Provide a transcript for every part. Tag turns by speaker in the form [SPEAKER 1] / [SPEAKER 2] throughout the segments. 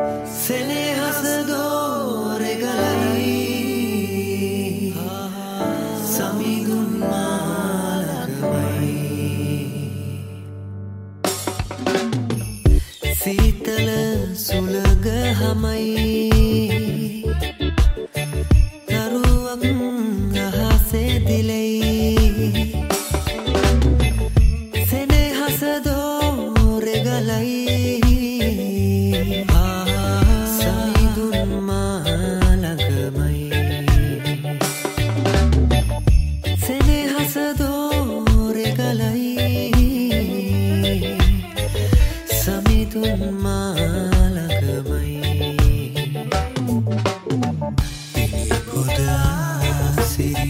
[SPEAKER 1] සෙනෙහස දෝරෙගලයි සමිඳුන් මාලකමයි සීතල සුළඟ හමයි දරුවක් අහසේ දිලෙයි සෙනෙහස දෝරෙගලයි සමිඳුන් මාලකමයි සෙනෙහස දෝරෙගලයි සමිඳුන් මාලකමයි පුදාසිරි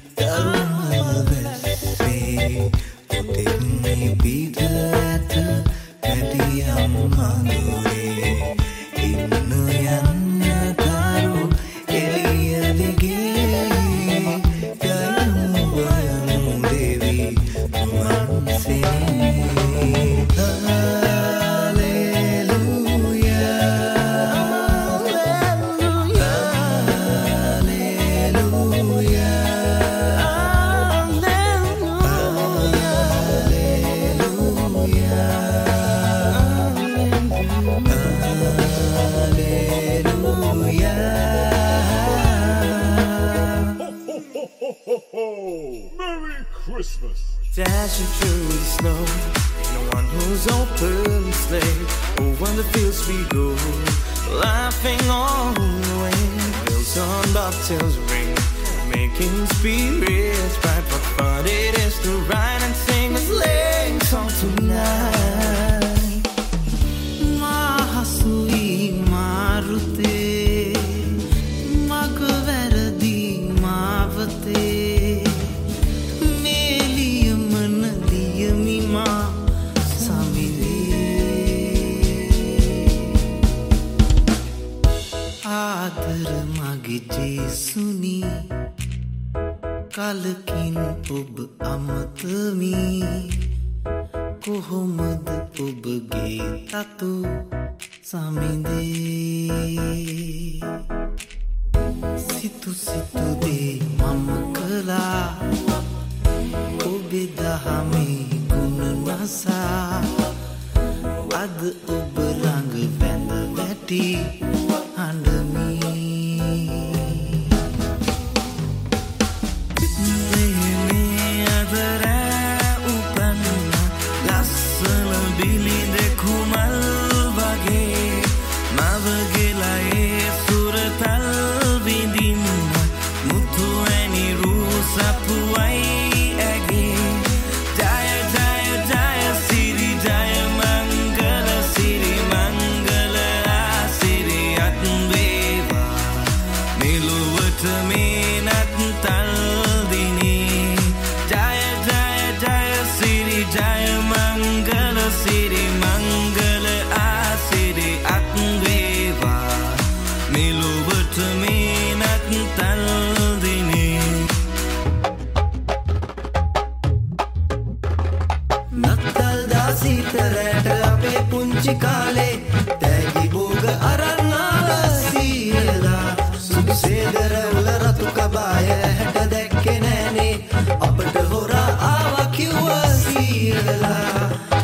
[SPEAKER 1] දරුමවැස්සේ පොතෙන්නේ පිට ඇත පැටියම් මඳුරේ ඉන්න යන්න දරු එළිය දිගේ යනු වයනු දෙවි මන්සේ
[SPEAKER 2] Merry Christmas!
[SPEAKER 1] Dashing through the snow, no one who's open sleigh. Over the fields we go, laughing all the way. Bells on bobtails ring, making spirits bright. What fun it is to ride and sing a sleighing song tonight. Mahasui marute, makverdi mavate. ආදර මගේ ජේසුනි කලකින් ඔබ අමතමි කොහොමද ඔබගේ තතු සමිඳේ සිතු සිතු දේ මම කළා ඔබේ දහමේ ගුණ නසා අද ඔබ ළඟ වැඳ වැටි සීතරට අපේ පුංචි කාලේ තෑගි බෝග අරන් ආවා සීයලා සුසේදරවල රතු කබාය හැට දැක්කේ නෑනේ අපට හොරා ආවා කිව්වා සීයලා